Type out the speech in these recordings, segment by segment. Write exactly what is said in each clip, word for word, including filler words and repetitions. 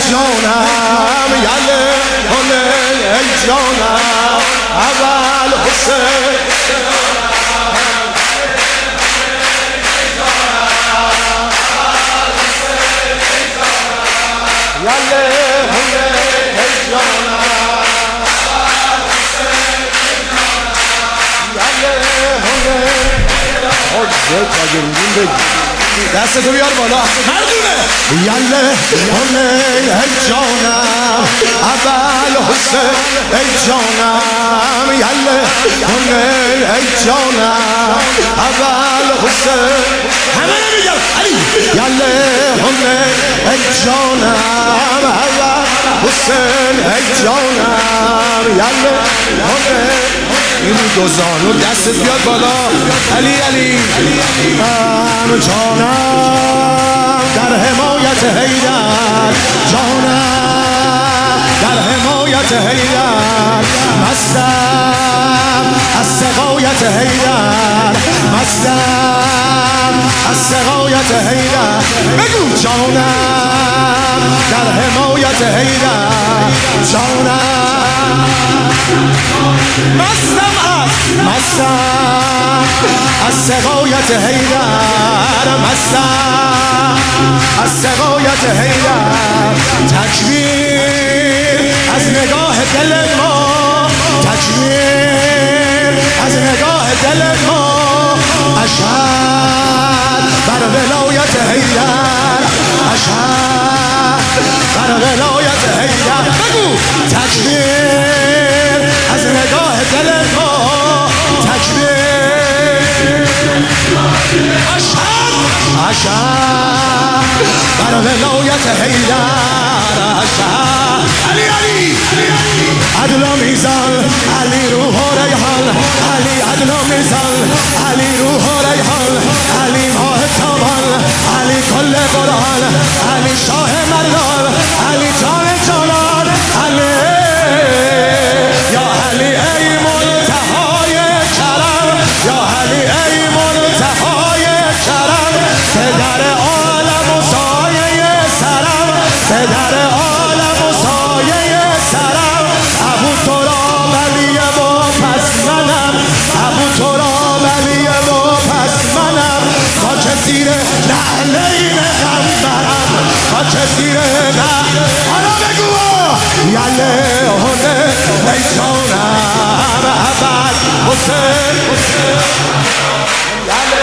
جانم یله حسین ای جانم اول حسین یله حسین ای جانم یله حسین حجت اگه میدیم بگی دستتو بیار بالا مردونه یله حسین ای جانم اول حسین ای جانم یله حسین ای جانم اول حسین همه نمیگم علی یله حسین ای جانم اول حسین ای جانم یله حسین این دو زانو دستت بیاد بالا علی علی ام جانم در حمایت حیدر جانم در حمایت حیدر مستم از سقایت حیدر مستم از سقایت حیدر بگو جانم در حمایت حیدر جانم مستم از مستم از سقایت حیدر مستم از سقایت حیدر تکبیر از نگاه دل ما تکبیر از نگاه دل ما اشهد بر ولایت حیدر اشهد بر ولایت حیدر بگو تکبیر از نگاه دل ما تکبیر اشهد اشهد بر ولایت حیدر اشهد علی علی عدل و میزان علی روح و ریحان علی عدل و میزان علی روح و ریحان علی ماه تابان علی کل قرآن علی شاه مردان علی جان جانان علی یا علی ای منتهای کرم یا علی ای منتهای کرم پدر عالم و سایه سرم پدر عالم و سایه سرم ابو تراب علی و پس منم ابو تراب علی و پس منم خاک زیر نعلین غمبرم خاک زیر نعلین حالا بگو یله حسین ای جانم اول حسین یله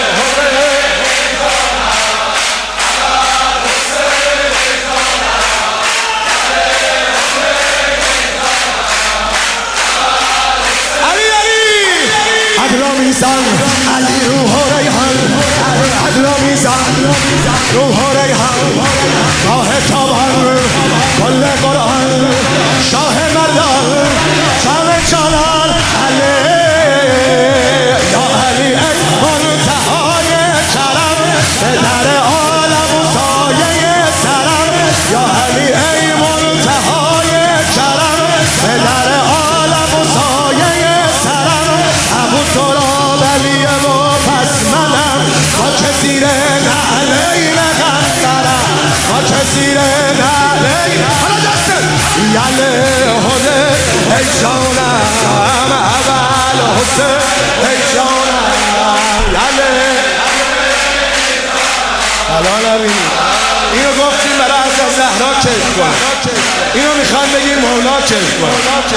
علی روح و ریحان علی عدل و میزان روح و ریحان ماه تابان کل قرآن شاه مردان جان جانان علی یا علی ای منتهای کرم پدر عالم و سایه سرم یا علی ای منتهای کرم پدر عالم و سایه سرم ابو تراب علی و پس منم خاک زیر نعلین غمبرم خاک زیر نعلین حالا دسته یله حسین ای جانم اول حسین ای جانم یله حالا نبینی اینو گفتیم برای حضرت زهرا کیف کن اینو میخوان بگیم مولا کیف کن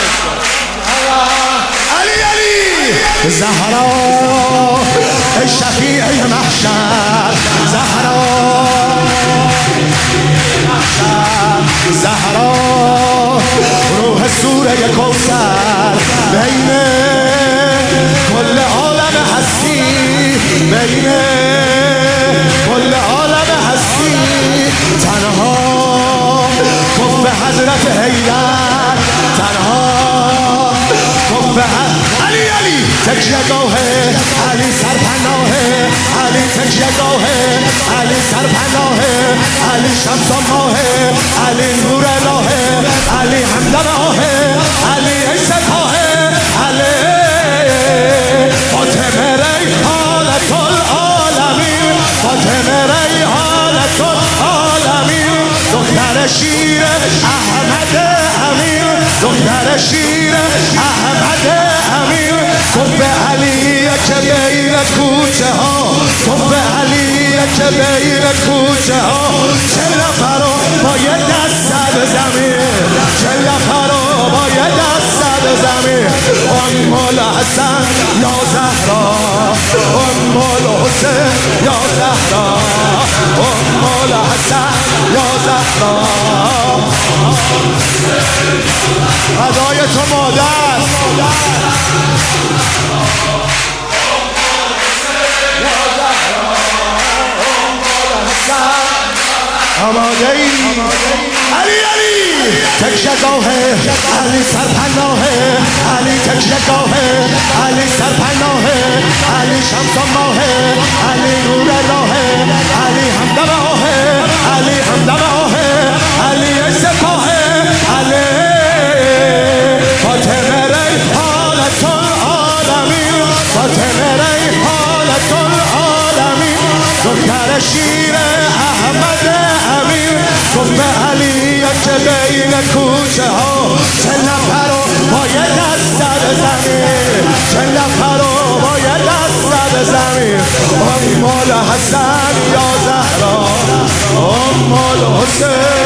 علی علی زهرا ای شفیع محشر زهرا زهرا روح سوره کوثر بین کل عالم هستی بین کل عالم هستی تنها کف حضرت حیدر تنها کف علی علی تکیه گاهه علی سرپناهه علی تکیه گاهه علی سرپناهه علی شمس و ماهه علی نور الهه علی حمد آهه علی ای سپاهه علی فاطمه ریحانة العالمین فاطمه ریحانة العالمین دختر دختر شیر احمد امین، دختر شیر احمد امین. گفت به علی که بین کوچه ها، گفت به علی که بین کوچه ها چه نفر با یه دست سر زمین، چه نفر با یه دست سر زمین. ام الحسن یا زهرا، ام الحسین یا زهرا، ام الحسن یا زهرا. فدای تو مادر، آماده ای علی علی تکشگاهه، علی سرپناهه، علی تکشگاهه، علی سرپناهه، علی شمس و ماهه، علی نور راهه، علی همدماهه، علی همدماهه، علی سپاهه، علی فاطمه ریحانة العالمین، فاطمه ریحانة العالمین. دختر شیر احمد امین، گفت به علی که بین کوچه ها چه نفر با یه دست سر زمین، چه نفر با یه دست سر زمین. ام الحسن یا زهرا، ام الحسین